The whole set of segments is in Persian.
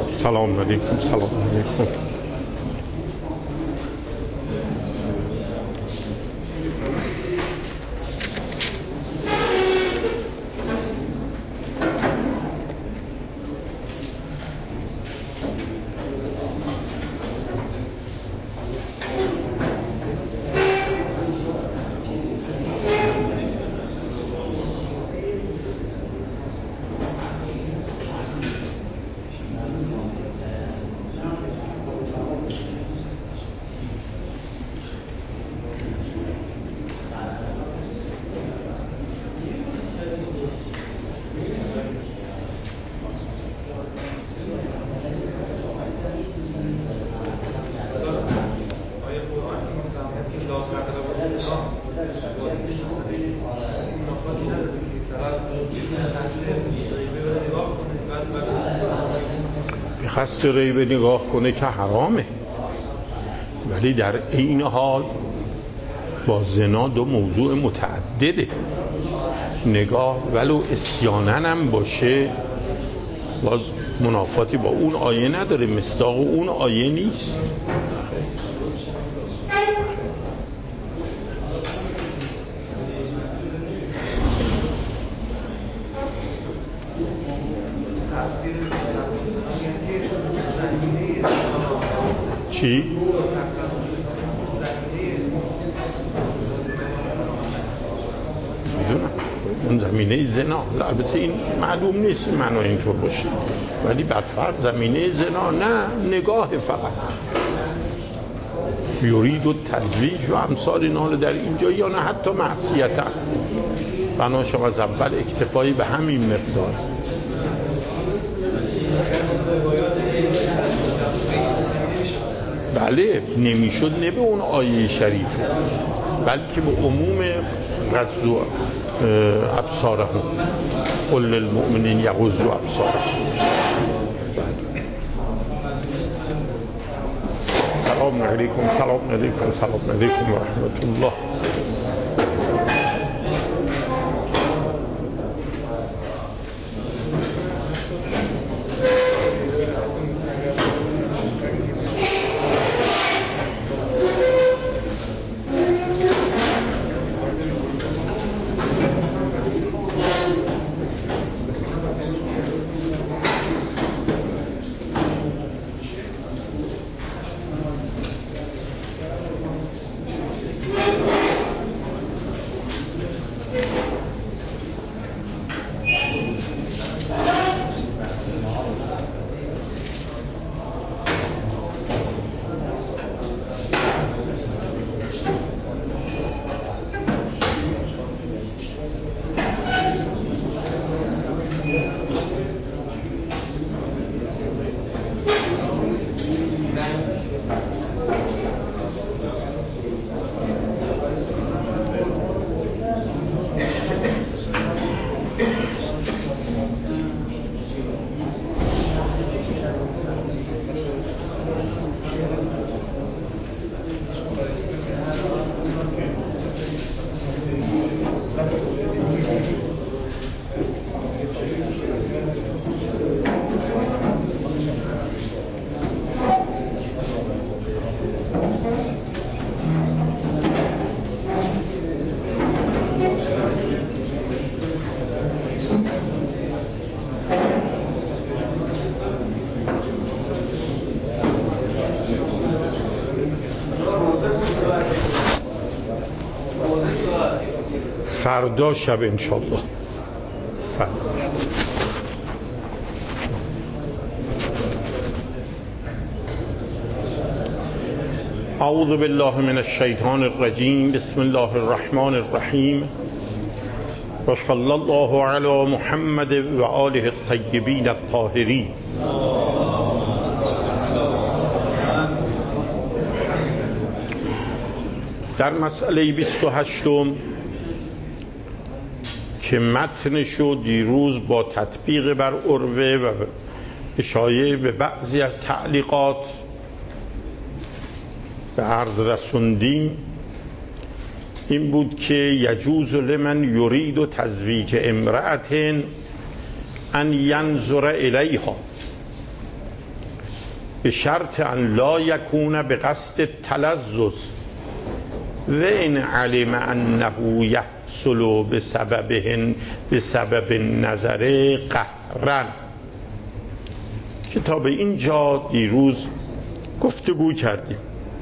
سلام علیکم. سلام علیکم. به قصد ریبه نگاه کنه که حرامه، ولی در این حال با زنا دو موضوع متعدده. نگاه ولو عصیانن هم باشه باز منافاتی با اون آیه نداره، مصداق اون آیه نیست. چی؟ میدونم اون زمینه زنا، البته این معلوم نیست معنی اینطور باشه، ولی برفرض زمینه زنا نه، نگاه فقط یورید و تزویج و امثال اینا در اینجا، یا نه حتی معصیتا. بناشم از اول اکتفایی به همین مقدار. بله نمیشد نه به اون آیه شریفه، بلکه به عموم غضوا ابصارهم قل للمؤمنین یغضوا ابصارهم. سلام علیکم. سلام علیکم. سلام علیکم و رحمت الله. فردا شب انشالله. اعوذ بالله من الشیطان الرجیم. بسم الله الرحمن الرحیم و صلی الله علی محمد و آله الطیبین الطاهرین. در مسئله 28 که متنشو دیروز با تطبیق بر عروه و اشاره به بعضی از تعلیقات به عرض رسوندیم، این بود که یجوز لمن یرید تزویج امرأة ان ینظر الیها، به شرط ان لا یکون به قصد تلذذ و ان علم انه یحصل بسبب نظر قهرا. کتاب اینجا دیروز گفتگو کردیم.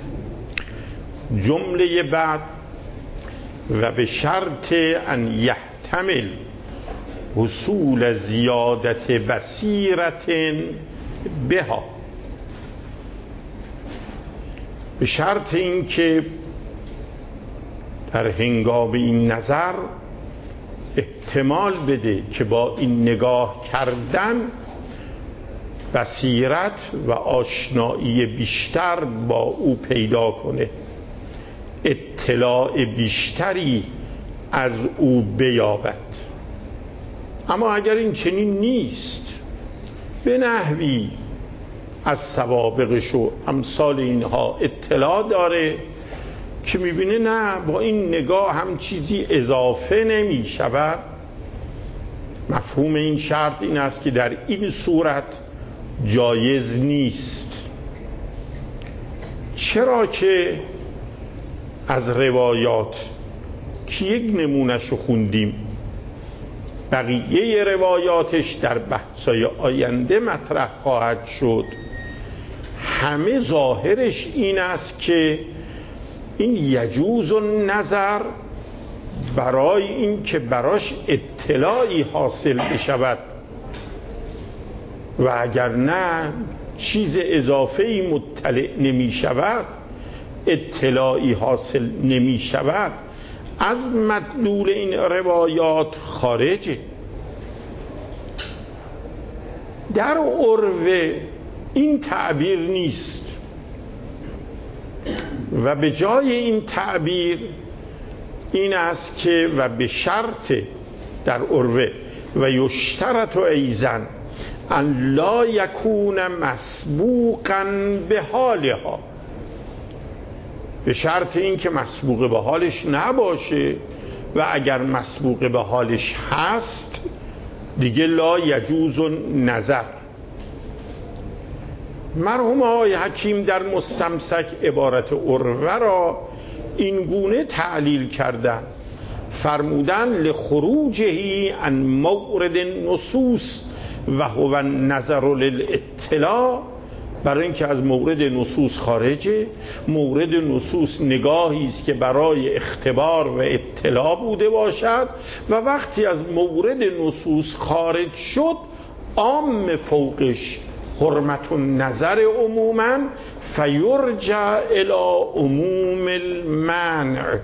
جمله بعد و به شرط ان یحتمل حصول زیادت بصیرت بها، به شرط این که در هنگام این نظر احتمال بده که با این نگاه کردن بصیرت و آشنایی بیشتر با او پیدا کنه، اطلاع بیشتری از او بیابد. اما اگر این چنین نیست، به نحوی از سوابقش و امثال اینها اطلاع داره که میبینه نه با این نگاه هم چیزی اضافه نمی شود، مفهوم این شرط این است که در این صورت جایز نیست. چرا که از روایات که یک نمونه‌شو خوندیم، بقیه روایاتش در بحث‌های آینده مطرح خواهد شد، همه ظاهرش این است که این یجوز النظر برای این که براش اطلاعی حاصل بشود و اگر نه چیز اضافه‌ای مطلع نمی شود، اطلاعی حاصل نمی شود، از مدلول این روایات خارجه. در عرف این تعبیر نیست و به جای این تعبیر این است که و به شرط در عرف و یشترط ایضا ان لا یکون مسبوقا به حالها، به شرط این که مسبوق به حالش نباشه و اگر مسبوق به حالش هست دیگه لا یجوز نظر. مرحوم آقای حکیم در مستمسک عبارت عروه را این گونه تعلیل کردن، فرمودن لخروجه عن مورد النصوص و هو النظر للاطلاع، برای اینکه از مورد نصوص خارجه. مورد نصوص نگاهی است که برای اختبار و اطلاع بوده باشد و وقتی از مورد نصوص خارج شد عام فوقش حرمت النظر عموما فیرجع الی عموم المنع.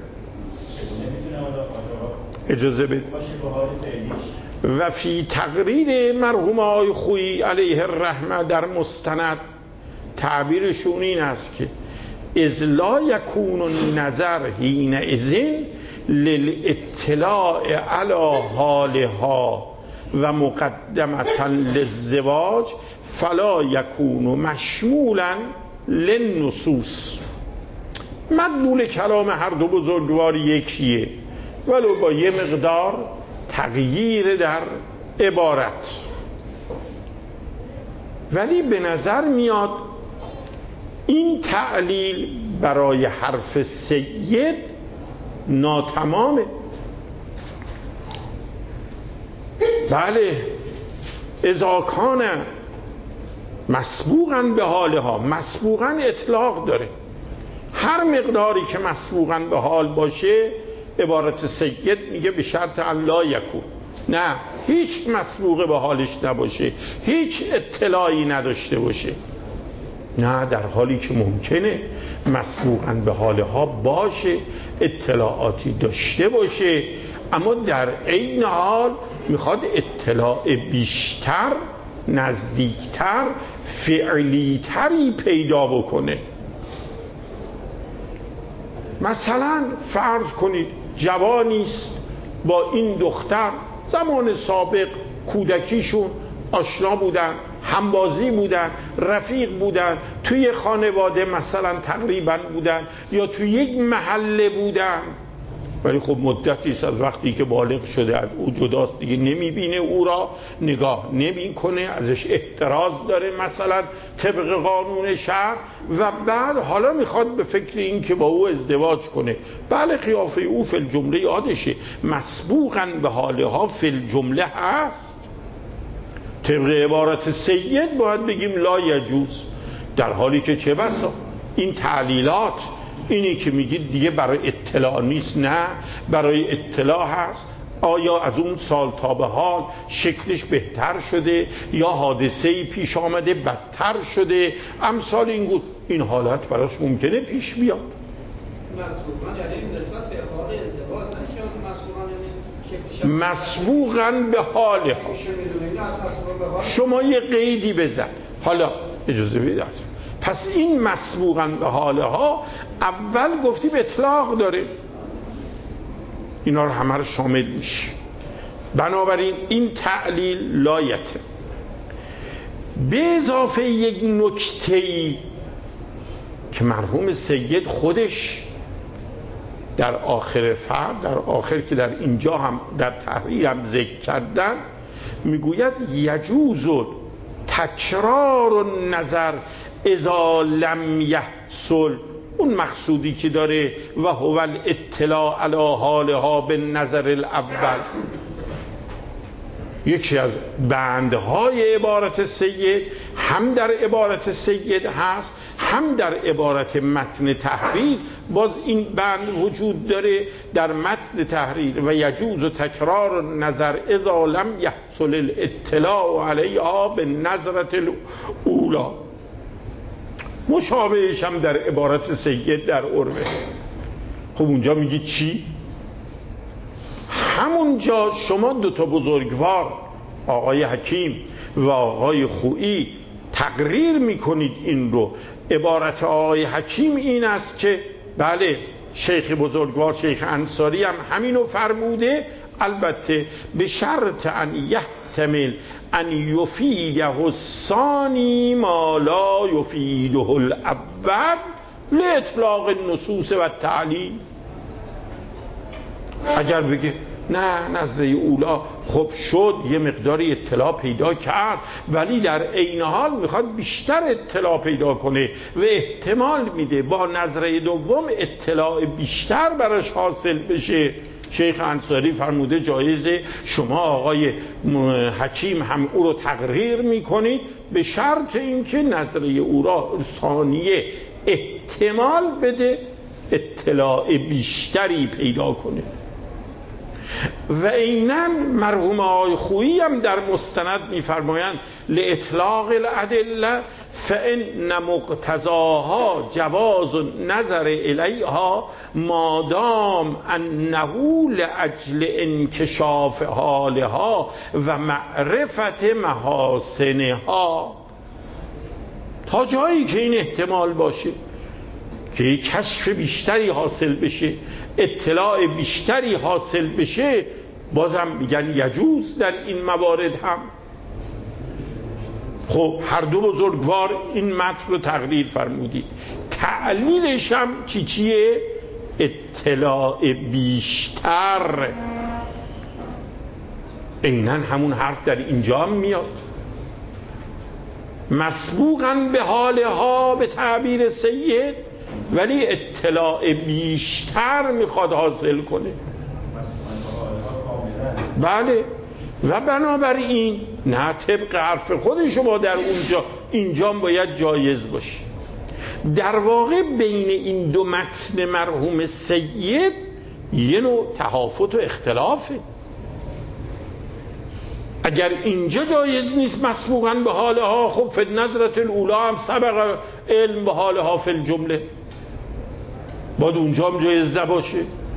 اجازه بده. و فی تقریر مرحوم آقای خویی علیه الرحمه در مستند تعبیرشون این است که اذ لا یکون النظر حینئذ للاطلاع علی حالها و مقدمة للزواج فلا یکون مشمولا للنصوص. مدلول کلام هر دو بزرگوار یکیه ولو با یه مقدار تغییر در عبارت، ولی به نظر میاد این تعلیل برای حرف سید ناتمامه. بله اذا کان مسبوقاً به حالها، مسبوقاً اطلاق داره، هر مقداری که مسبوقاً به حال باشه عبارت سید میگه به شرط ان لا یکون، نه هیچ مسبوق به حالش نباشه، هیچ اطلاعی نداشته باشه، نه در حالی که ممکنه مسبوقاً به حالها باشه، اطلاعاتی داشته باشه، اما در عین حال میخواد اطلاع بیشتر، نزدیکتر، فعلیتری پیدا بکنه. مثلا فرض کنید جوانیست با این دختر زمان سابق کودکیشون آشنا بودن، همبازی بودن، رفیق بودن، توی خانواده مثلا تقریبا بودن یا توی یک محله بودن، ولی خب مدتی است از وقتی که بالغ شده از او جداست دیگه نمیبینه، او را نگاه نمیکنه، ازش احتراز داره مثلا طبق قانون شرع، و بعد حالا میخواد به فکر این که با او ازدواج کنه. بله قیافه او فی الجمله یادشه، مسبوقاً به حالها فی الجمله هست. طبق عبارت سید باید بگیم لا یجوز، در حالی که چه بسا این تعلیلات، اینی که میگید دیگه برای اطلاع نیست، نه برای اطلاع هست. آیا از اون سال تا به حال شکلش بهتر شده یا حادثه‌ای پیش آمده بدتر شده، امثال این حالت براش ممکنه پیش بیاد. مسبوقاً به حاله. شما یه قیدی بزن، حالا اجازه بدید. پس این مسبوقاً به حاله ها اول گفتیم اطلاق داره، اینا رو همه رو شامل میشه. بنابراین این تعلیل لایته. به اضافه یک نکته‌ای که مرحوم سید خودش در آخر فرد، در آخر که در اینجا هم در تحریر هم ذکر کردن، میگوید یجوز تکرار النظر اذا لم یحصل. اون مقصودی که داره و هو الاطلاع علی حالها به نظر الاول، یکی از بندهای عبارت سید هم در عبارت سید هست، هم در عبارت متن تحریر باز این بند وجود داره در متن تحریر: و یجوز تکرار نظر اذا لم یحصل الاطلاع علیها به نظرت الاولا. مشابهش هم در عبارت سید در عربه. خب اونجا میگی چی؟ همونجا شما دوتا بزرگوار، آقای حکیم و آقای خویی، تقریر میکنید این رو. عبارت آقای حکیم این است که بله شیخ بزرگوار شیخ انصاری هم همینو فرموده، البته به شرط ان یحتمل ان یفیده الثانی ما لا یفیده الاول لاطلاق النصوص و تعلیل. اگر بگه نه نظره اولا خب شد یه مقداری اطلاع پیدا کرد، ولی در عین حال میخواد بیشتر اطلاع پیدا کنه و احتمال میده با نظره دوم اطلاع بیشتر براش حاصل بشه، شیخ انصاری فرموده جایزه. شما آقای حکیم هم او رو تقریر میکنید به شرط اینکه نظره او را ثانیه احتمال بده اطلاع بیشتری پیدا کنه. و عیناً مرحوم آقای خویی هم در مستند میفرمایند لاطلاق الادله فان مقتضاها جواز نظر الیها مادام انه لاجل انکشاف حالها و معرفت محاسنها. تا جایی که این احتمال باشه که کشف بیشتری حاصل بشه، اطلاع بیشتری حاصل بشه، بازم میگن یجوز در این موارد هم. خب هر دو بزرگوار این متن رو تقریر فرمودید. تعلیلش هم چیه؟ اطلاع بیشتر. عیناً همون حرف در اینجا هم میاد. مسبوقاً به حالها به تعبیر سید، ولی اطلاع بیشتر میخواد حاصل کنه. بله. و بنابراین نه طبق حرف خود شما در اونجا، اینجا باید جایز باشه. در واقع بین این دو متن مرحوم سید یه نوع تهافت و اختلافه. اگر اینجا جایز نیست مسبوقاً به حالها، خب فی نظرت الاولا هم سبق علم به حالها فی الجمله، باید اونجا هم جایز نباشه.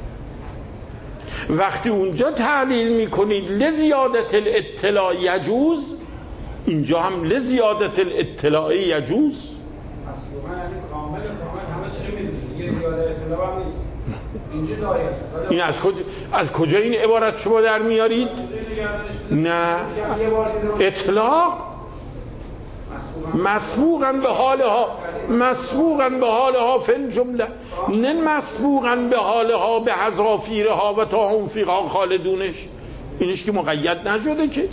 وقتی اونجا تعلیل میکنید لزیادت الاطلاع یجوز، اینجا هم لزیادت الاطلاع یجوز. مسبوقاً یعنی کامل همه چی میدونید، یه زیاده اطلاع هم نیست. این از کجا این عبارت شما در میارید؟ نه اطلاق مسبوقاً به حالها فی الجمله، نه مسبوقاً به حالها به حذافیرها و تا هم فیها خالدونش. اینش که مقید نشده که.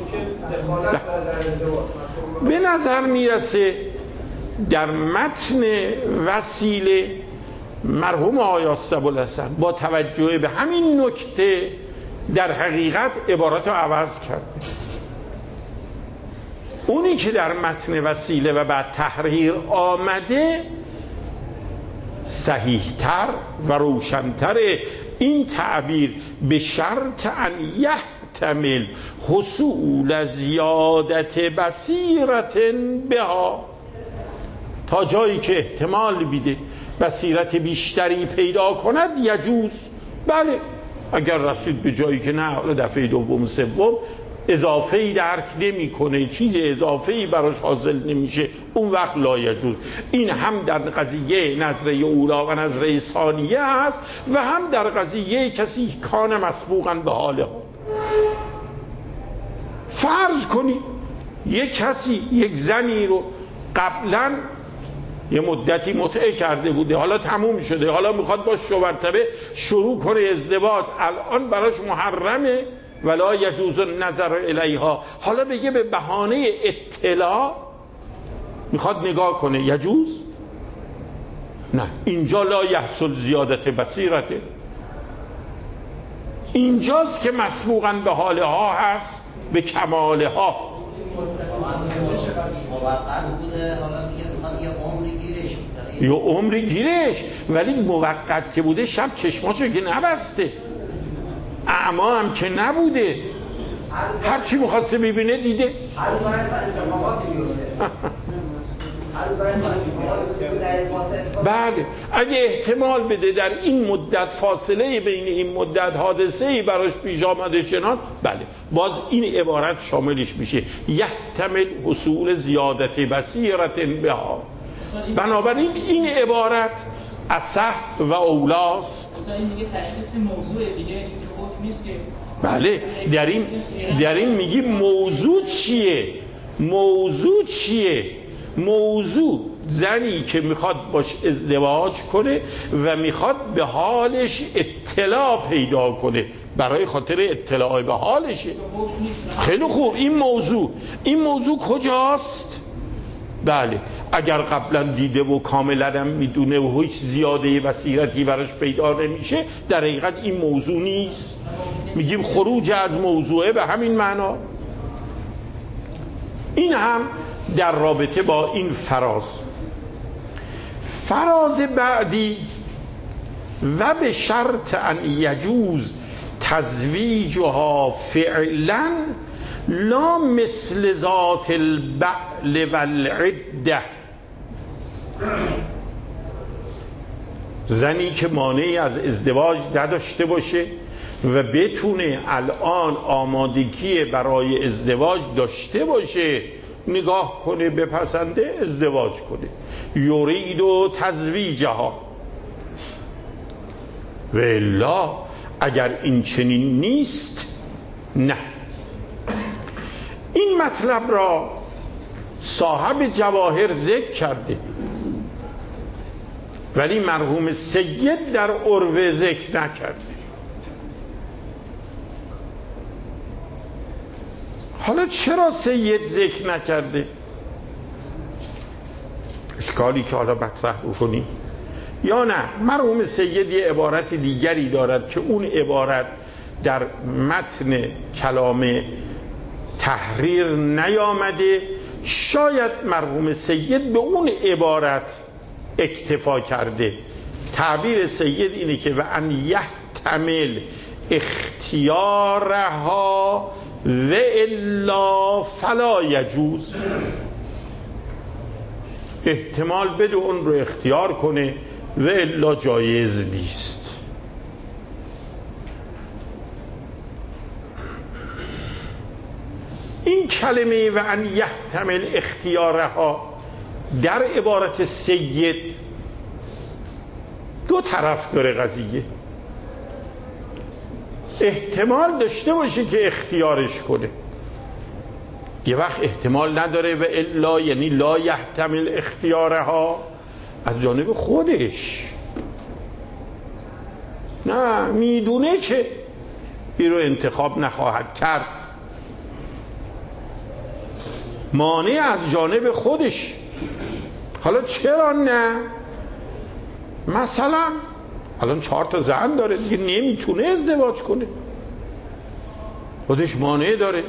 به نظر میرسه در متن وسیله مرحوم آقای ابوالحسن با توجه به همین نکته در حقیقت عبارت رو عوض کرده. اونی که در متن وسیله و بعد تحریر آمده صحیحتر و روشنتر این تعبیر به شرط ان یحتمل حصول زیادت بصیرت بها، تا جایی که احتمال بیده بصیرت بیشتری پیدا کند یجوز. بله اگر رسید به جایی که نه حالا دفعه دوم سوم اضافه‌ای درک نمی‌کنه، چیز اضافه‌ای براش حاصل نمیشه، اون وقت لا یجوز. این هم در قضیه نظره اولا و نظره ثانیه هست و هم در قضیه کسی کان مسبوقاً به حاله. فرض کنی یک کسی یک زنی رو قبلاً یه مدتی متعه کرده بوده، حالا تموم شده، حالا میخواد با شوهرتبه شروع کنه ازدواج، الان براش محرمه ولا یجوز النظر الیها، حالا بگه به بهانه اطلاع میخواد نگاه کنه، یجوز؟ نه، اینجا لا یحصل زیادت بصیرته، اینجاست که مسبوقاً به حاله ها هست به کماله ها. موقت بوده، حالا دیگه میخواد یه عمری گیرش، ولی موقت که بوده شب چشماشو که نبسته، اعما هم که نبوده، هرچی میخواسته ببینه دیده. بله اگه احتمال بده در این مدت فاصله بین این مدت حادثه‌ای براش پیش آمده چنان، بله باز این عبارت شاملش میشه یحتمل حصول زیادت بصیرت بها. بنابراین این عبارت اصح و اولاست. مثلا این دیگه تشخیص موضوع دیگه، این حکم نیست که. بله در این میگی موضوع چیه؟ موضوع زنی که میخواد باش ازدواج کنه و میخواد به حالش اطلاع پیدا کنه، برای خاطر اطلاع به حالشه. خیلی خوب، این موضوع کجاست؟ بله اگر قبلا دیده و کاملا هم میدونه و هیچ زیاده بصیرتی براش پیدا نمیشه، در حقیقت این موضوع نیست. میگیم خروج از موضوعه به همین معنا. این هم در رابطه با این فراز بعدی و به شرط ان یجوز تزویجها فعلا لا مثل ذات البعل والعده. زنی که مانعی از ازدواج نداشته باشه و بتونه الان آمادگی برای ازدواج داشته باشه، نگاه کنه بپسنده ازدواج کنه، یرید و تزویجها. و الا اگر این چنین نیست، نه. این مطلب را صاحب جواهر ذکر کرده ولی مرحوم سید در عروه ذکر نکرده. حالا چرا سید ذکر نکرده؟ اشکالی که حالا مطرح بکنیم یا نه، مرحوم سید یه عبارت دیگری دارد که اون عبارت در متن کلام تحریر نیامده، شاید مرحوم سید به اون عبارت اکتفا کرده. تعبیر سید اینه که و ان یحتمل اختیارها و الا فلا یجوز، احتمال بده اون رو اختیار کنه و الا جایز نیست. این کلمه و ان یحتمل اختیارها در عبارت سید دو طرف داره قضیه. احتمال داشته باشه که اختیارش کنه، یه وقت احتمال نداره و الا یعنی لا یحتمل اختیارها از جانب خودش، نه میدونه که این رو انتخاب نخواهد کرد، مانع از جانب خودش. حالا چرا نه؟ مثلا الان 4 تا زن داره دیگه، نمیتونه ازدواج کنه، خودش مانع داره،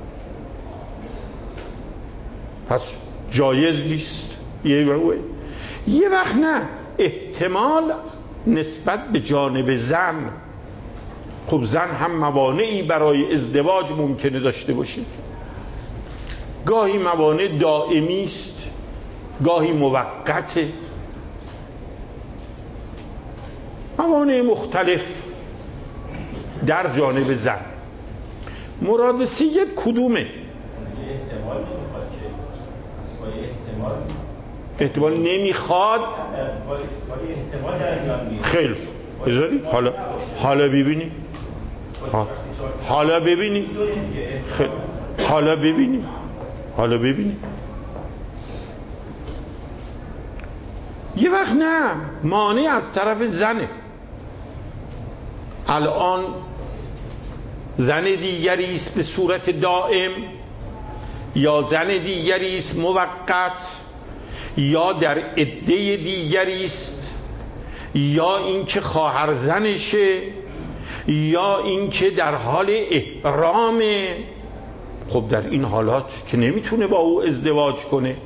پس جایز نیست. یه وقت نه، احتمال نسبت به جانب زن. خب زن هم موانعی برای ازدواج ممکنه داشته باشه، گاهی موانع دائمی است، گاهی موقته، موانع مختلف در جانب زن. مراد سید کدومه؟ احتمال نمیخواد. خیلی بذارید حالا ببینی، حالا ببینی، حالا ببینی. یه وقت نه، مانع از طرف زنه. الان زن دیگری است به صورت دائم، یا زن دیگری است موقت، یا در عده دیگری است، یا اینکه خواهر زنشه، یا اینکه در حال احرامه. خب در این حالات که نمیتونه با او ازدواج کنه.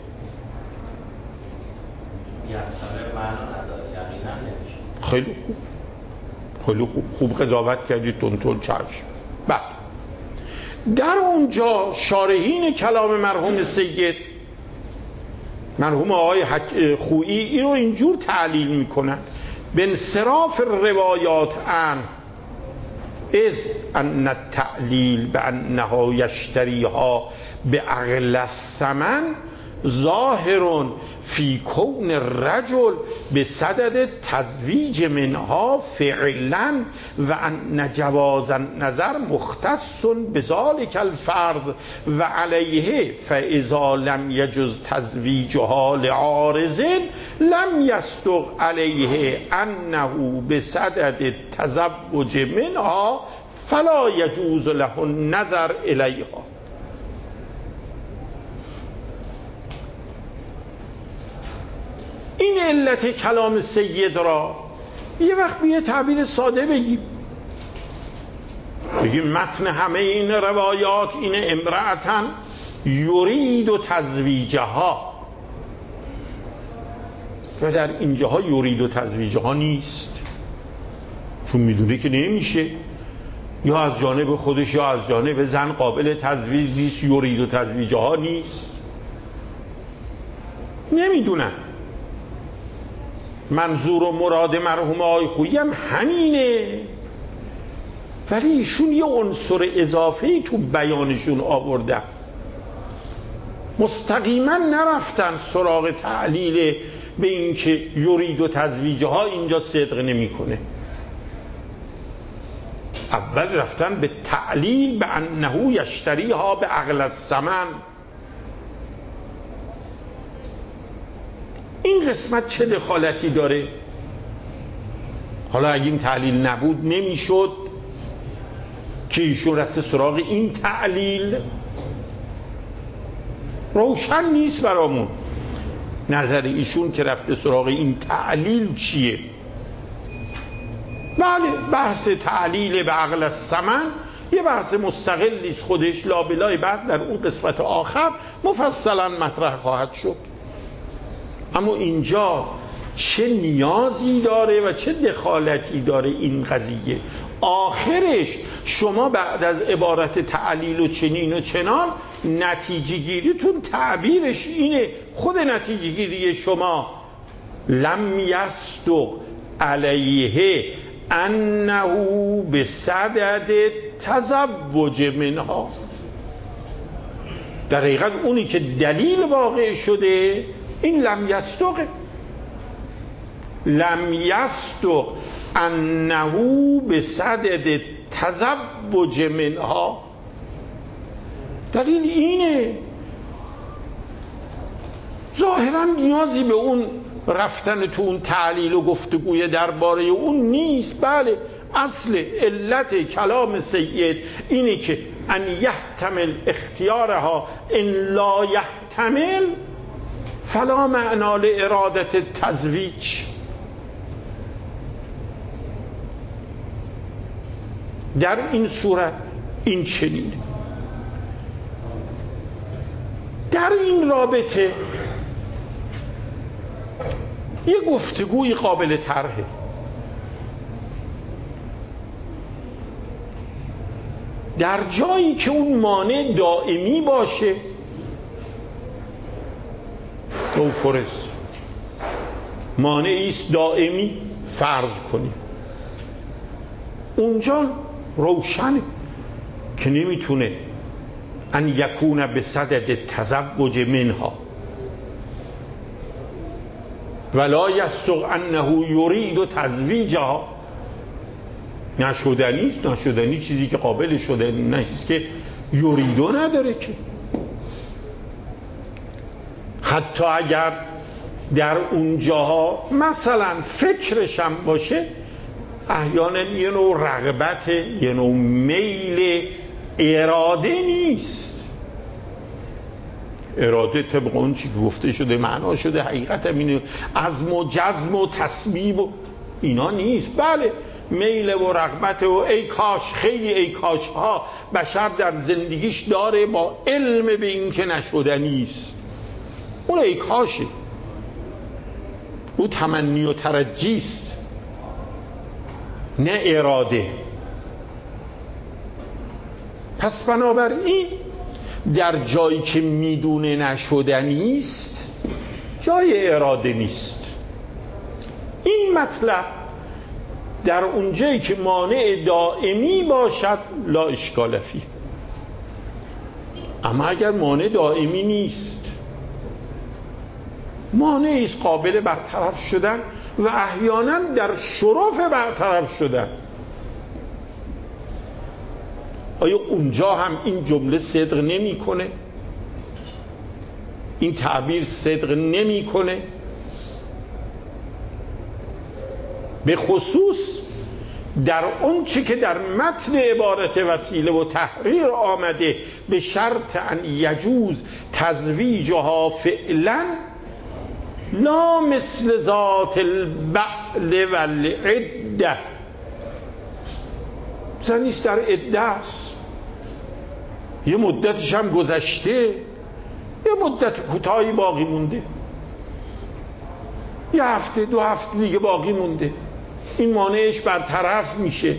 خیلی خوب، خیلی خوب قضاوت کردید، تون چشم. بعد در اونجا شارحین کلام مرحوم سید، مرحوم آقای خویی، این رو اینجور تعلیل میکنن: به انصراف روایات عن از ان التعلیل به انها یشتریها به اغلی الثمن ظاهر فی کون الرجل به صدد تزویج منها فعلا و ان جواز النظر مختص بذلک الفرض و علیه فاذا لم یجز تزویجها لعارض لم یصدق علیه انه به صدد تزوج منها فلا یجوز له النظر الیها. این علت کلام سید را یه وقت بیه تعبیر ساده بگیم متن همه این روایات اینه: امرأتن یرید و تزویجها، و در اینجاها یرید و تزویجها نیست، چون میدونه که نمیشه، یا از جانب خودش یا از جانب زن قابل تزویج نیست. یرید و تزویجها نیست، نمیدونن. منظور و مراد مرحوم آقای خویی هم همینه، ولی ایشون یه عنصر اضافه‌ای تو بیانشون آوردن، مستقیما نرفتن سراغ تعلیل به این که یرید و تزویجها اینجا صدق نمیکنه. اول رفتن به تعلیل به انه یشتریها به اغلی الثمن. این قسمت چه دخالتی داره؟ حالا اگه این تعلیل نبود نمیشد که ایشون رفته سراغ این تعلیل. روشن نیست برامون نظر ایشون که رفته سراغ این تعلیل چیه. بله، بحث تعلیل به اغلی الثمن یه بحث مستقلیست خودش، لابلای بحث در اون قسمت آخر مفصلا مطرح خواهد شد. اما اینجا چه نیازی داره و چه دخالتی داره این قضیه؟ آخرش شما بعد از عبارت تعلیل و چنین و چنان، نتیجه گیریتون تعبیرش اینه. خود نتیجه گیری شما لم یصدق علیه انه به صدد تزوج منها. در حقیقت اونی که دلیل واقع شده این لم یصدقه. لم یصدق انه به صدد تزوج منها. دلیل اینه. ظاهرا نیازی به اون رفتن تو اون تعلیل و گفتگوی درباره اون نیست. بله، اصل علت کلام سید اینه که ان یحتمل اختیارها ان لا یحتمل فلا معنا لارادت التزویج. در این صورت این چنینه. در این رابطه یه گفتگوی قابل طرحه. در جایی که اون مانع دائمی باشه، او فرض مانعی است دائمی فرض کنیم، اونجا روشنه که نمیتونه ان یکون بصدد تزوج منها ولا یصدق انه یرید تزویجها. نشدنی چیزی که قابل شده نیست که یریدو نداره که. حتی اگر در اون جاها مثلا فکرشم باشه، احیانا یه نوع رغبت، یه نوع میل، اراده نیست. اراده طبق اون چی گفته شده معنا شده حقیقت اینه، عزم و جزم و تصمیم و اینا نیست. بله، میل و رغبت و ای کاش، خیلی ای کاش ها بشر در زندگیش داره با علم به این که نشدنی است. اون ای کاشه، او تمنی و ترجی است، نه اراده. پس بنابراین در جایی که میدونه نشدنی است جای اراده نیست. این مطلب در اونجایی که مانع دائمی باشد لا اشکال فیه. اما اگر مانع دائمی نیست، مانعی است قابل برطرف شدن و احیانا در شرف برطرف شدن، آیا اونجا هم این جمله صدق نمی‌کنه؟ این تعبیر صدق نمی‌کنه؟ به خصوص در اون چی که در متن عبارت وسیله و تحریر آمده به شرط ان یجوز تزویجها فعلا لا مثل ذات البعل والعده. زنیست در عده است، یه مدتش هم گذشته، یه مدت کوتاهی باقی مونده، یه هفته 2 هفته دیگه باقی مونده، این مانعش برطرف میشه.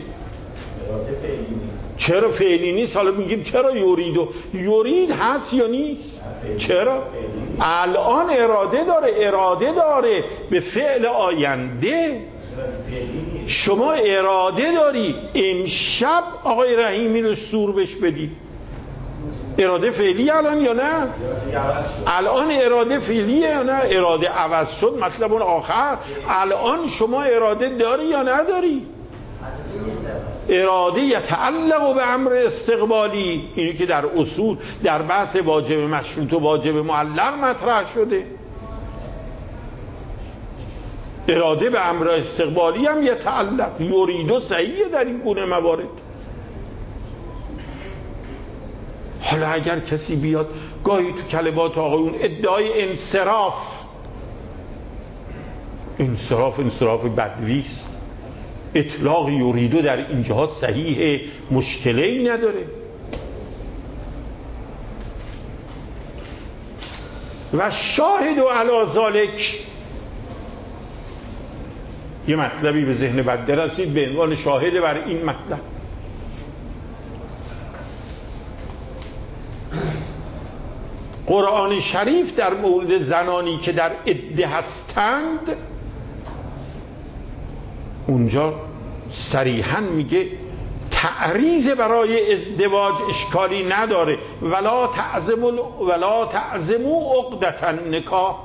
چرا فعلی نیست؟ حالا میگیم چرا یورید هست یا نیست؟ چرا؟ الان اراده داره به فعل آینده. شما اراده داری امشب آقای رحیمی رو سور بش بدی، اراده فعلی الان یا نه؟ الان اراده فعلیه یا نه؟ اراده عوض شد مطلب اون آخر. الان شما اراده داری یا نداری؟ اراده یتعلق به امر استقبالی، اینی که در اصول در بحث واجب مشروط و واجب معلق مطرح شده. اراده به امر استقبالی هم یتعلق، یریدو صحیحه در این گونه موارد. حالا اگر کسی بیاد گاهی تو کلمات آقایون ادعای انصراف بدویست، اطلاق یریدو در اینجاها صحیحه، مشکلی نداره. و شاهد و علی ذالک، یه مطلبی به ذهن بنده رسید به عنوان شاهد بر این مطلب. قرآن شریف در مورد زنانی که در عده هستند اونجا صریحاً میگه تعریض برای ازدواج اشکالی نداره، ولا تعزموا عقدة النکاح.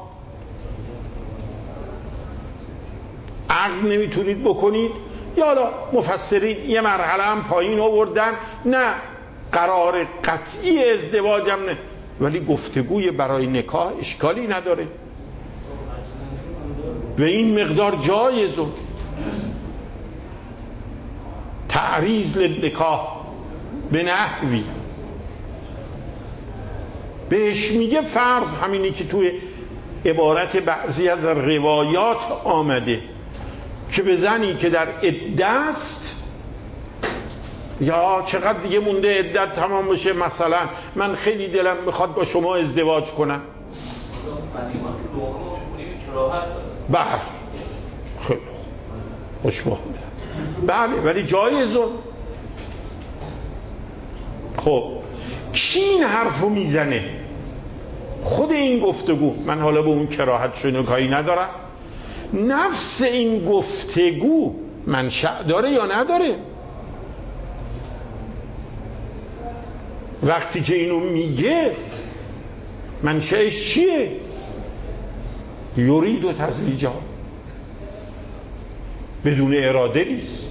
عقد نمیتونید بکنید، یا مفسرین یه مرحله هم پایین آوردن، نه قرار قطعی ازدواجم نه، ولی گفتگوی برای نکاح اشکالی نداره و این مقدار جایزه. تعریض للنکاح به نحوی بهش میگه فرض، همینی که توی عبارت بعضی از روایات آمده که به زنی که در عده است یا چقدر دیگه مونده عدت تمام بشه، مثلا من خیلی دلم میخواد با شما ازدواج کنم، بله خیلی خوشبخت، بله ولی جایزه. خب کی این حرفو میزنه؟ خود این گفتگو. من حالا به اون کراهت شنو کاری ندارم، نفس این گفتگو منشأ داره یا نداره؟ وقتی که اینو میگه منشأش چیه؟ یرید و تزویجها، بدون اراده نیست.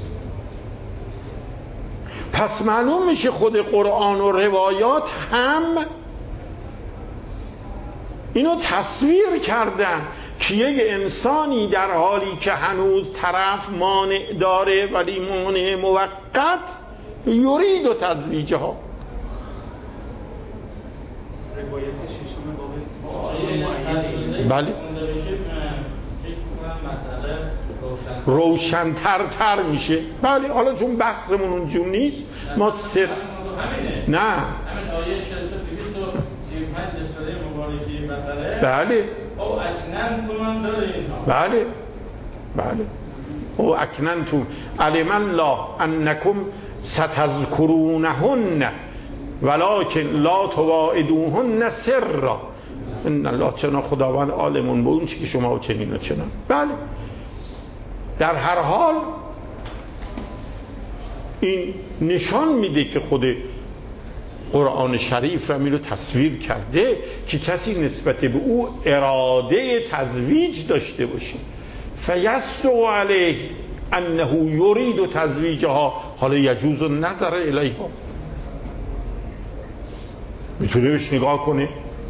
پس معلوم میشه خود قرآن و روایات هم اینو تصویر کردن که یک انسانی در حالی که هنوز طرف مانع داره ولی مانع موقت، یرید و تزویجها. بله روشن‌تر میشه. بله حالا چون بحثمون اونجور نیست ما صرف نه همین آیه 235 سوره مبارکه بقره، بله او اکننتم داره اینها، بله بله او اکننتم علم الله انکم ستذکرونهن ولکن لا تواعدوهن سرا ان الله چنا خداوند عالمون به اون چی که شما چنین و چنان. بله در هر حال این نشان میده که خود قرآن شریف را میره تصویر کرده که کسی نسبت به او اراده تزویج داشته باشه، فیصدق علیه انه یرید تزویجها، حالا یجوز النظر الیها، میتونه بهش نگاه کنه،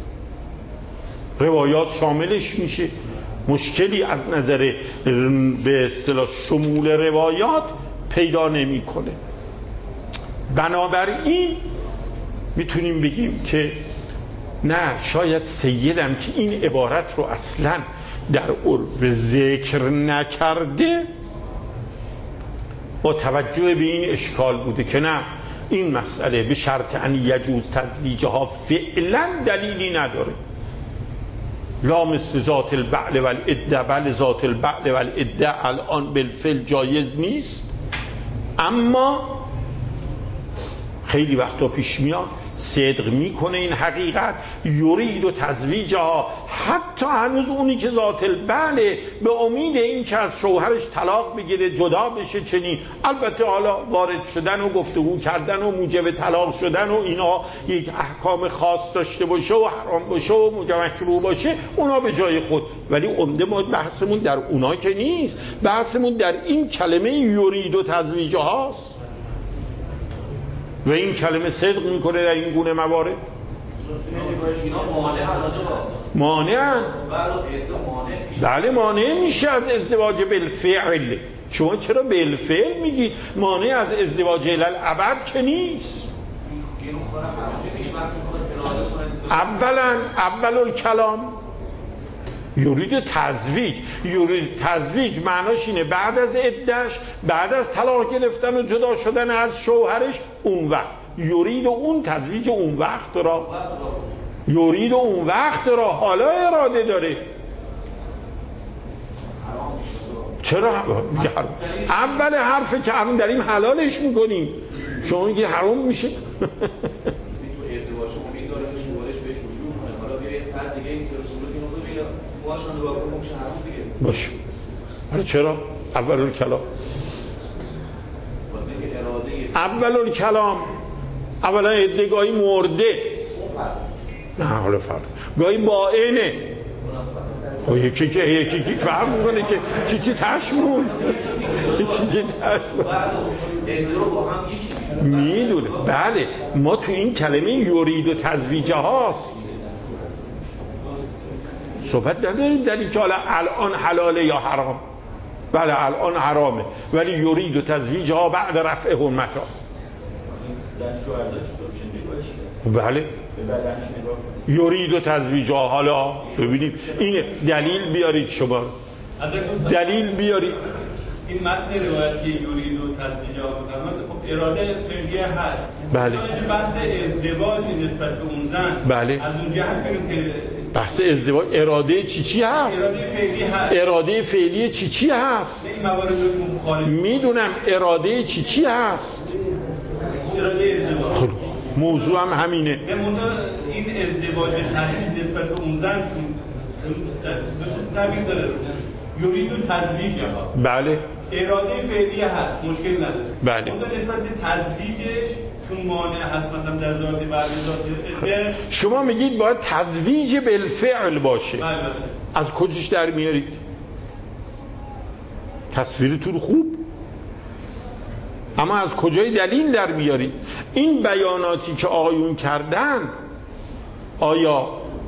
روایات شاملش میشه، مشکلی از نظر به اصطلاح شمول روایات پیدا نمیکنه. بنابراین میتونیم بگیم که نه، شاید سیدم که این عبارت رو اصلا در عرب ذکر نکرده با توجه به این اشکال بوده که نه، این مسئله به شرط ان یجوز تزویجها فعلا دلیلی نداره، لا مثل ذات البعل والعده، بل ذات البعل والعده الان بالفعل جایز نیست، اما خیلی وقتا پیش میاد صدق میکنه این حقیقت، یرید و تزویجها، حتی هنوز اونی که ذات البعل به امید این که از شوهرش طلاق بگیره جدا بشه چنین، البته حالا وارد شدن و گفتگو کردن و موجب طلاق شدن و اینا یک احکام خاص داشته باشه و حرام باشه و مکروه باشه، اونا به جای خود، ولی عمده ما بحثمون در اونا که نیست، بحثمون در این کلمه یرید و تزویجهاست و این کلمه صدق میکنه در این گونه موارد. مانع بله مانع میشه از ازدواج بالفعل. شما چرا بالفعل میگید؟ مانع از ازدواج الالعبد که نیست. اول الکلام یرید تزویج، یرید تزویج معناش اینه بعد از عده‌اش، بعد از طلاق گرفتن و جدا شدن از شوهرش، اون وقت یرید اون تزویج اون وقت را، یرید اون وقت را، حالا اراده داره. چرا؟ اول حرفه که همون داریم حلالش میکنیم، شما میگی حرام میشه. باشه. حالا چرا؟ اول کلام، اول کلام، اولا ادعای مرده، نه حالا فرق، گاهی باینه، خب یکی که فرق میکنه که چی تشمون، چی تشمون، میدونه. بله ما تو این کلمه یرید و تزویجه هاست صحبت نداریم در این که الان حلاله یا حرام. بله الان حرامه ولی یرید و تزویجه ها بعد رفع حرمتها. بله یرید و تزویجه ها. حالا ببینیم این دلیل بیارید شما دلیل بیارید. این متن روایتی یرید و تزویجه ها خب اراده فعلی هست. بله بحث ازدواج نسبت به اون زن. بله از اون جهت بگیم که بحث ازدواج اراده چی هست؟ اراده فعلی هست. اراده فعلی چی هست؟ این موارد مخالف. میدونم اراده چی هست؟ اراده ازدواج. خب موضوع هم همینه. این ازدواج تحلیل نسبت به اون زن چون تبیین داره یرید و تزویجه ها. بله اراده فعلی هست مشکل نداره. بله اون نسبت به تزویجش چون مانع هست مثلا در ذات بعد ذات شما میگید باید تزویج بالفعل باشه. بله. از کجاش در میارید؟ تصویرتون خوب اما از کجای دلیل در بیارید؟ این بیاناتی که آقایون کردن آیا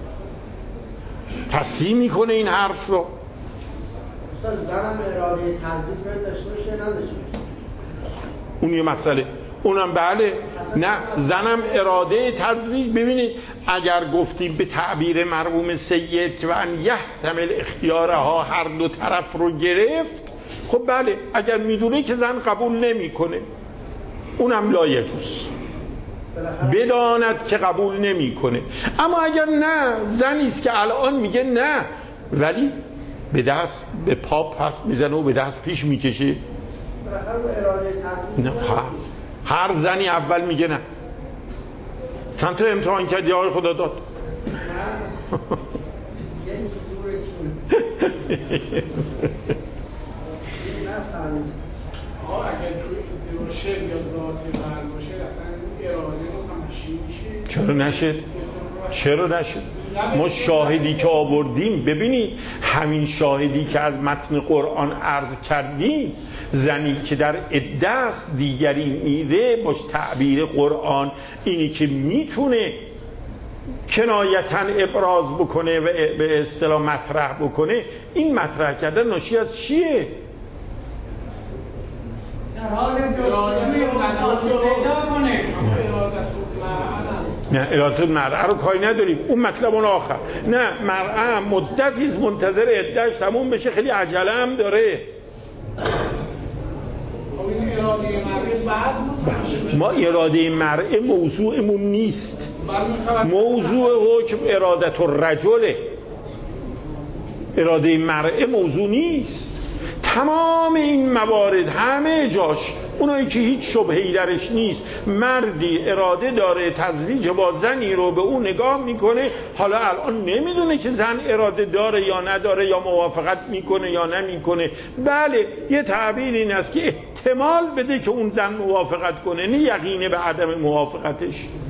تصحیح میکنه این حرف رو؟ زنم اراده تزویج باید داشته باشه نداشته باشه. اون یه مسئله. اونم بله نه زنم اراده تزویج. ببینید اگر گفتیم به تعبیر مرحوم سید و ان یحتمل اختیارها هر دو طرف رو گرفت خب بله اگر میدونه که زن قبول نمیکنه اونم لا یجوز بداند که قبول نمیکنه. اما اگر نه زنی است که الان میگه نه ولی به دست به پاپ هست میزنه و به دست پیش میکشه. نه هر زنی اول میگه نه. چند تا امتحان کردی آقای خدا داد؟ آقا اگر توی باشه یا ذاتی مرد باشه اصلا اراده متمشی میشه. چرا نشد؟ چرا نشد؟ ما شاهدی که آوردیم ببینید همین شاهدی که از متن قرآن عرض کردیم زنی که در عده است دیگری میره باش تعبیر قرآن اینی که میتونه کنایتاً ابراز بکنه و به اصطلاح مطرح بکنه. این مطرح کردن ناشی از چیه؟ در حال پیدا کنه نه اراده مرأة رو کاری نداریم اون مطلب اون آخر. نه مرأة مدتی منتظر عده‌اش تموم بشه خیلی عجله هم داره. ما اراده مرأة موضوعمون نیست. موضوع حکم ارادت الرجله. اراده مرأة موضوع نیست. تمام این موارد همه جاش اونایی که هیچ شبهه‌ای درش نیست مردی اراده داره تزویج با زنی رو به اون نگاه میکنه حالا الان نمیدونه که زن اراده داره یا نداره یا موافقت میکنه یا نمیکنه. بله یه تعبیر این است که احتمال بده که اون زن موافقت کنه نه یقینه به عدم موافقتش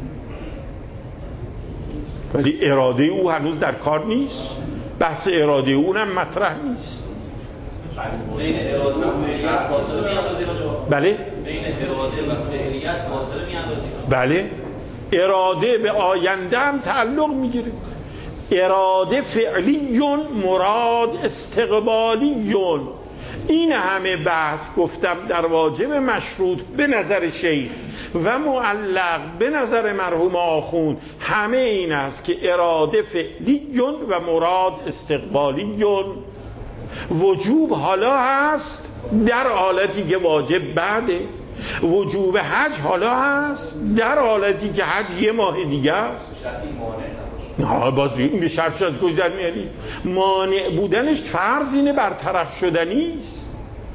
ولی اراده او هنوز در کار نیست. بحث اراده اونم مطرح نیست. بین اراده و فعلیت فاصله میاندازید. بله بین اراده و فعلیت فاصله میاندازید. بله اراده به آینده هم تعلق میگیره. اراده فعلیون مراد استقبالیون. این همه بحث گفتم در واجب مشروط به نظر شیخ و معلق به نظر مرحوم آخوند همه این است که اراده فعلیون و مراد استقبالیون. وجوب حالا هست در حالتی که واجب بعده. وجوب حج حالا هست در حالتی که حج یه ماه دیگه است. نه باز این به شرط شد کج در میاری. مانع بودنش فرض اینه برطرف شدنی است.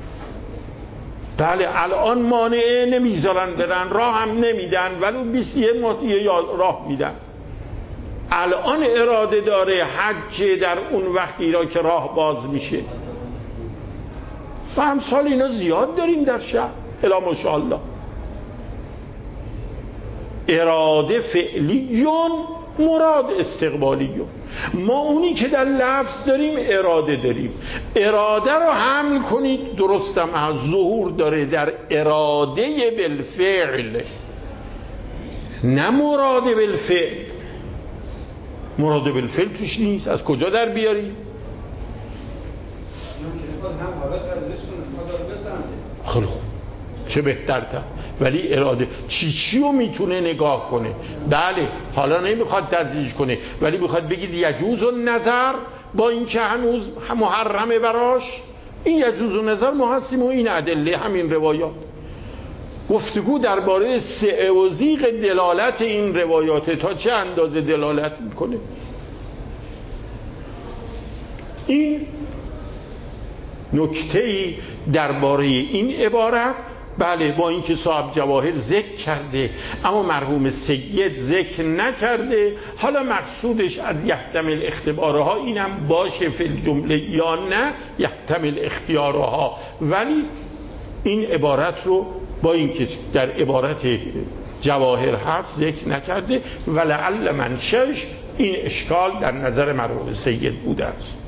بله الان مانعه نمیذارن برن راه هم نمیدن ولی 21 ماه راه میدن. الان اراده داره حج در اون وقتی را که راه باز میشه و امثال اینا زیاد داریم در شهر الا ماشاءالله. اراده فعلیون مراد استقبالیه. ما اونی که در لفظ داریم اراده داریم. اراده رو حمل کنید، درستم از ظهور داره در اراده بالفعل، نه مراد بالفعل. مراد بالفعل توش نیست، از کجا در بیاری؟ خیلی خوب، چه بهترتر. ولی اراده چی رو میتونه نگاه کنه؟ بله، حالا نمیخواد تزییج کنه، ولی میخواد بگید یجوز النظر، با اینکه هنوز محرمه براش. این یجوز النظر ما هستیم و این ادله همین روایات. گفتگو درباره سعه و ضیق دلالت این روایات، تا چه اندازه دلالت میکنه. این نکته‌ای درباره این عبارت. بله، با اینکه صاحب جواهر ذکر کرده اما مرحوم سید ذکر نکرده. حالا مقصودش از یحتمل اختبارها اینم باشه فی الجمله یا نه یحتمل اختیارها، ولی این عبارت رو با اینکه در عبارت جواهر هست ذکر نکرده، ولعل منشأش این اشکال در نظر مرحوم سید بوده است.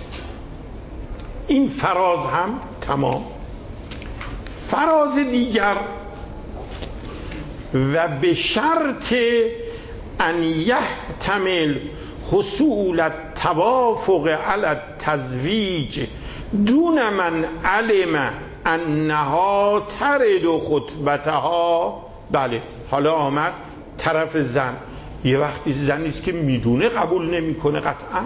این فراز هم تمام. فراز دیگر، و به شرط ان یحتمل حصول التوافق علی التزویج دون من علم انها ترد خطبتها. بله، حالا آمد طرف زن. یه وقتی زنیست که میدونه قبول نمیکنه قطعا،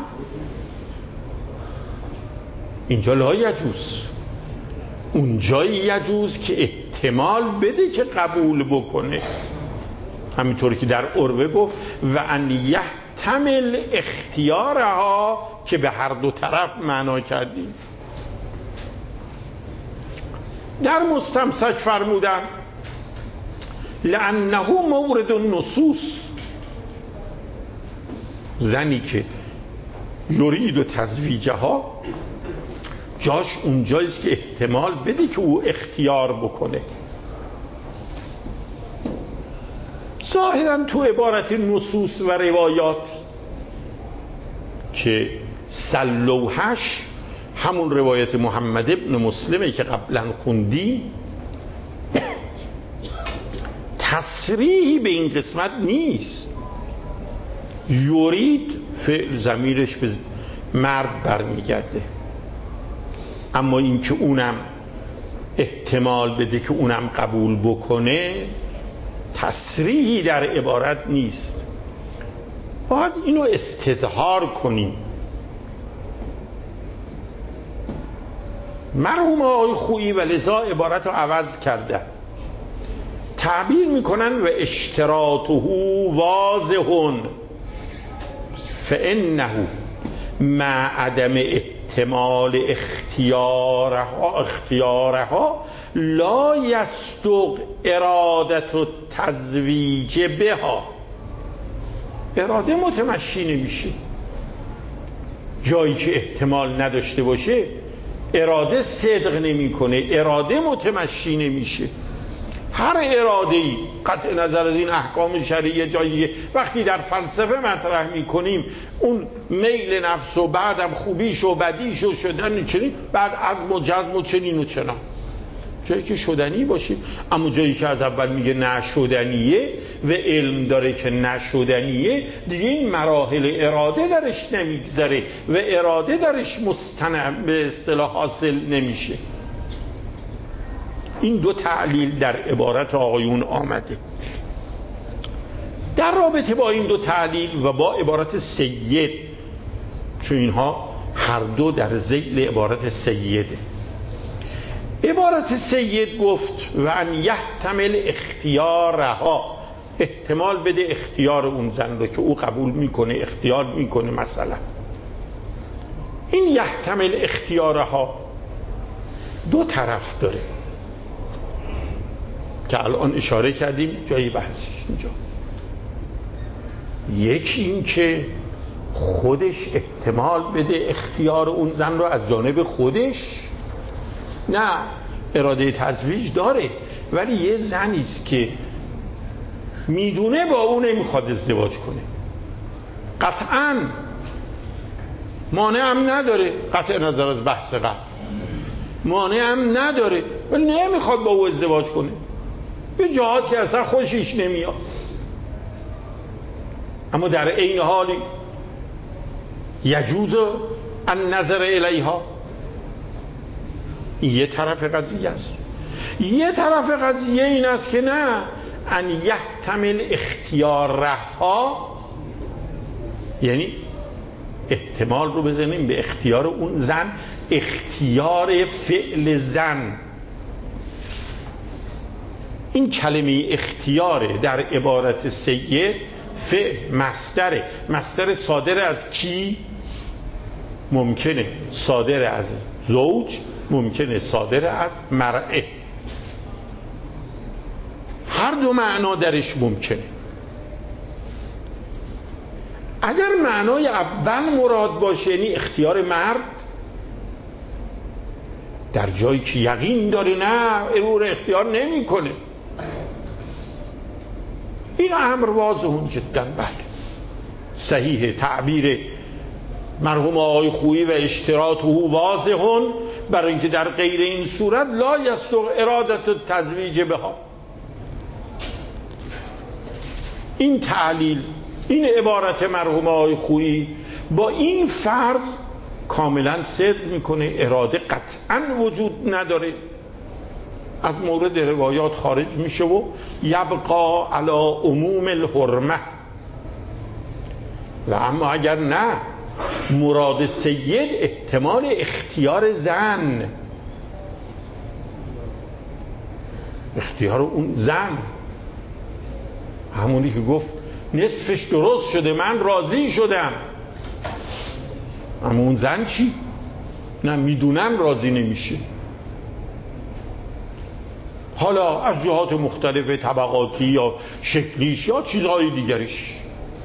اینجا لا یجوز. اونجایی یجوز که احتمال بده که قبول بکنه، همینطوری که در عروه گفت و ان یحتمل اختیارها، که به هر دو طرف معنا کردیم. در مستمسک فرمودن لانه مورد النصوص، زنی که یرید و تزویجها جاش اونجاییست که احتمال بده که او اختیار بکنه. ظاهرا تو عبارت نصوص و روایات که سلوهش همون روایت محمد ابن مسلمه که قبلا خوندیم، تصریحی به این قسمت نیست. یرید فعل ضمیرش به مرد برمیگرده، اما این که اونم احتمال بده که اونم قبول بکنه تصریحی در عبارت نیست. باید اینو استظهار کنیم. مرحوم آقای خویی و لذا عبارت رو عوض کرده، تعبیر میکنن و اشتراطه واضحون فانه مع عدم احتمال اختیارها لا یصدق ارادت التزویج بها. اراده متمشی نمیشه. جایی که احتمال نداشته باشه اراده صدق نمیکنه، اراده متمشی نمیشه. هر اراده‌ای قطع نظر از این احکام شرعیه جاییه وقتی در فلسفه مطرح میکنیم اون میل نفس و بعدم خوبیش و بدیش و شدن چنین، بعد عزم و جزم و چنین و چنان، جایی که شدنی باشه. اما جایی که از اول میگه نشدنیه و علم داره که نشدنیه، دیگه این مراحل اراده درش نمیگذره و اراده درش به اصطلاح حاصل نمیشه. این دو تعلیل در عبارت آقایون آمده. در رابطه با این دو تعلیل و با عبارت سید، چون اینها هر دو در ذیل عبارت سیده، عبارت سید گفت و ان یحتمل اختیارها، احتمال بده اختیار اون زن رو که او قبول میکنه، اختیار میکنه. مثلا این یحتمل اختیارها دو طرف داره که الان اشاره کردیم جای بحثش اینجا. یکی این که خودش احتمال بده اختیار اون زن رو از جانب خودش، نه اراده تزویج داره ولی یه زنیست که میدونه با اون نمیخواد ازدواج کنه، قطعاً مانع هم نداره، قطع نظر از بحث قبل مانع هم نداره، ولی نمیخواد با او ازدواج کنه، به جهات که اصلا خوشش نمیاد. اما در عین حال یجوز النظر الیها، یه طرف قضیه است. یه طرف قضیه این است که نه، ان یحتمل اختیارها، یعنی احتمال رو بزنیم به اختیار اون زن، اختیار فعل زن. این کلمه اختیاره در عبارت سید، فعل مصدره. مصدر صادر از کی؟ ممکنه صادر از زوج، ممکنه صادر از مرأه، هر دو معنا درش ممکنه. اگر معنای اول مراد باشه، یعنی اختیار مرد در جایی که یقین داره نه او رو اختیار نمی کنه، این امر واضح جدا، بله صحیح. تعبیر مرحوم آقای خویی و اشتراطه واضح، برای اینکه در غیر این صورت لا یستق ارادت التزویج بها. این تعلیل، این عبارت مرحوم آقای خویی با این فرض کاملا صدق میکنه، اراده قطعا وجود نداره، از مورد روایات خارج میشه و یبقا علی عموم الحرمه. و اما اگر نه، مراد سید احتمال اختیار زن، اختیار اون زن، همونی که گفت نصفش درست شده من راضی شدم، اما اون زن چی؟ نه میدونم راضی نمیشه. حالا از جهات مختلف طبقاتی یا شکلیش یا چیزهای دیگرش.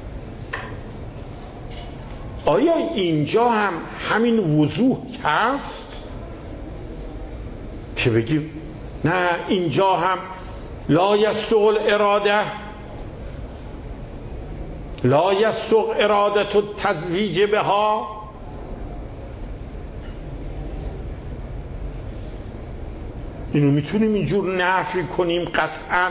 آیا اینجا هم همین وضوح هست که بگیم نه اینجا هم لا یستق الاراده، لا یستق ارادت التزویج بها؟ اینو میتونیم اینجور نفی کنیم قطعا؟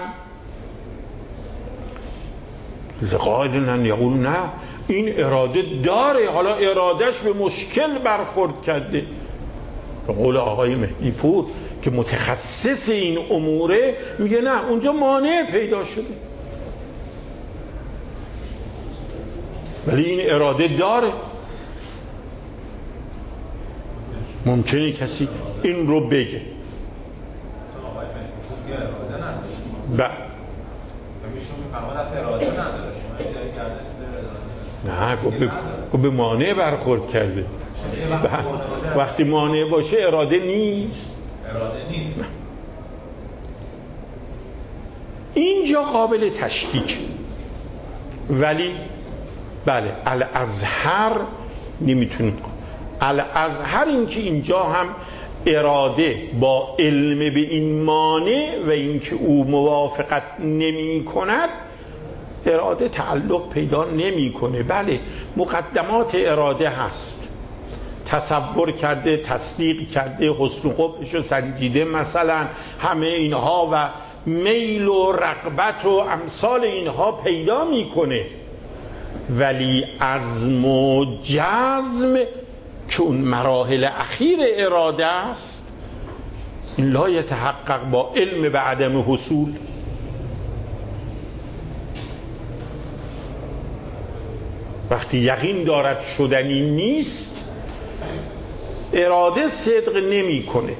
لقائلن یقول نه، این اراده داره، حالا ارادش به مشکل برخورد کرده. به قول آقای مهدی پور که متخصص این اموره میگه نه، اونجا مانع پیدا شده، ولی این اراده داره. ممکنه کسی این رو بگه نه، گفت به مانع برخورد کرده. وقتی مانع باشه اراده نیست. نه. اینجا قابل تشکیک، ولی بله الازهر نمیتونیم. الازهر این که اینجا هم اراده با علم به این مانع و اینکه او موافقت نمی کند، اراده تعلق پیدا نمی کنه. بله مقدمات اراده هست، تصور کرده، تصدیق کرده، حسن خوبش رو سنجیده مثلا، همه اینها و میل و رغبت و امثال اینها پیدا میکنه، ولی عزم و جزم که اون مراحل اخیر اراده است، این لا یتحقق با علم به عدم حصول. وقتی یقین دارد شدنی نیست، اراده صدق نمی کنه.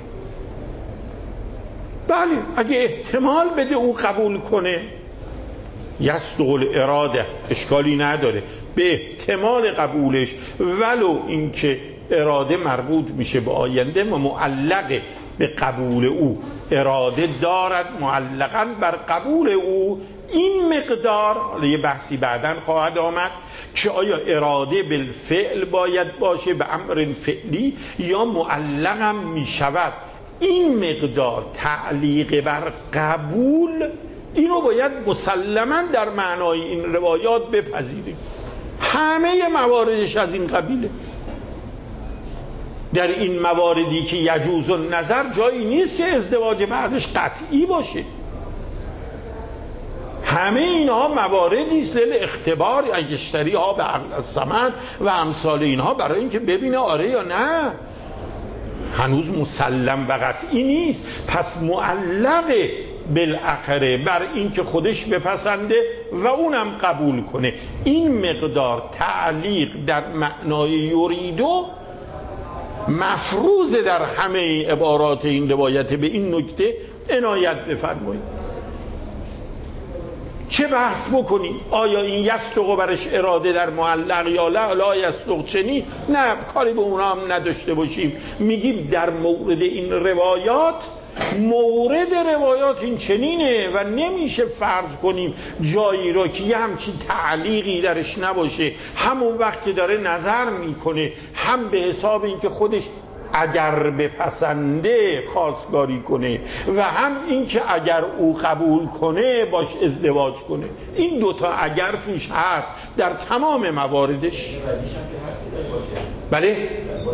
بله اگه احتمال بده او قبول کنه، یصدق الاراده، اشکالی نداره به احتمال قبولش، ولو اینکه اراده مربوط میشه به آینده و معلق به قبول او، اراده دارد معلقاً بر قبول او. این مقدار یه بحثی بعداً خواهد آمد که آیا اراده بالفعل باید باشه به امر فعلی یا معلقم میشود. این مقدار تعلیق بر قبول، اینو باید مسلماً در معنای این روایات بپذیریم. همه مواردش از این قبیله. در این مواردی که یجوز النظر جایی نیست که ازدواج بعدش قطعی باشه. همه اینها مواردی است للاختبار اگشتری ها به عقل الصمد و امثال اینها، برای اینکه ببینه آره یا نه. هنوز مسلم و قطعی نیست. پس معلق بالاخره بر این که خودش بپسنده و اونم قبول کنه. این مقدار تعلیق در معنای یریدو مفروض در همه عبارات این روایت. به این نکته عنایت بفرمایید. چه بحث بکنیم؟ آیا این یصدق برش اراده در معلق یا لا یصدق چنین؟ نه، کاری به اونا هم نداشته باشیم. میگیم در مورد این روایات، مورد روایات این چنینه و نمیشه فرض کنیم جایی را که یه همچین تعلیقی درش نباشه. همون وقت که داره نظر میکنه، هم به حساب این که خودش اگر بپسنده خواستگاری کنه و هم این که اگر او قبول کنه باش ازدواج کنه. این دوتا اگر توش هست در تمام مواردش. بله؟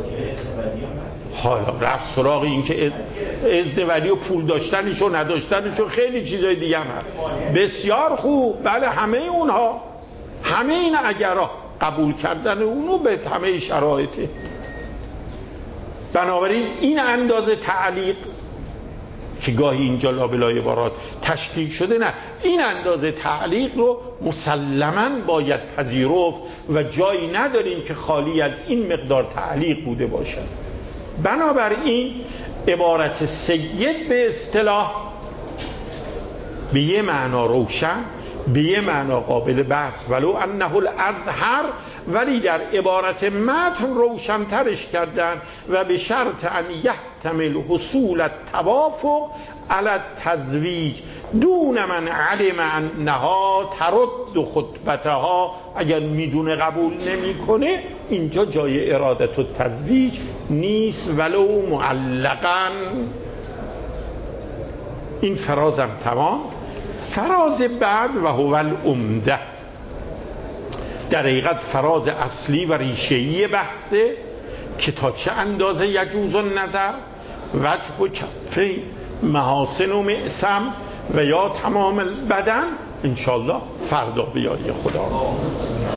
حالا رفت سراغ این که ازدواجی و پول داشتنش و نداشتنش و خیلی چیزای دیگه هم هست. بسیار خوب. بله، همه اونها، همه این اگرها قبول کردن اونو به همه شرایطه. بنابراین این اندازه تعلیق که گاهی اینجا لابلای عبارات تشکیک شده، نه، این اندازه تعلیق رو مسلماً باید پذیرفت و جایی نداریم که خالی از این مقدار تعلیق بوده باشد. بنابراین عبارت سید به اصطلاح به یه معنا روشن، به یه معنا قابل بحث، ولو انه الازهر، ولی در عبارت متن روشنترش کردن و به شرط ان یحتمل حصول التوافق علی التزویج دون من علم انها ترد خطبتها. اگر میدونه قبول نمیکنه، اینجا جای ارادت التزویج نیست ولو معلقاً. این فرازم تمام. فراز بعد و هو العمده، در حقیقت فراز اصلی و ریشه‌ای بحثه که تا چه اندازه یجوز النظر، وجه و کفه، محاسن و معصم و یا تمام البدن، انشالله فردا به یاری خدا.